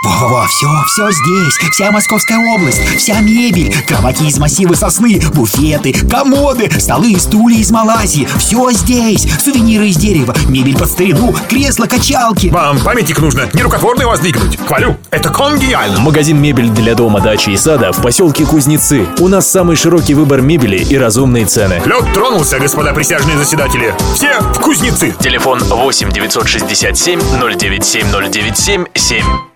Во-во-во, все здесь. Вся Московская область, вся мебель. Кровати из массива сосны, буфеты, комоды, столы и стулья из Малайзии. Все здесь. Сувениры из дерева, мебель под старину, кресла, качалки. Вам памятник нужно нерукотворный воздвигнуть. Хвалю, это конгениально. Магазин «Мебель для дома, дачи и сада» в поселке Кузнецы. У нас самый широкий выбор мебели и разумные цены. Лед тронулся, господа присяжные заседатели. Все в Кузнецы. Телефон 8 967 097 097 7.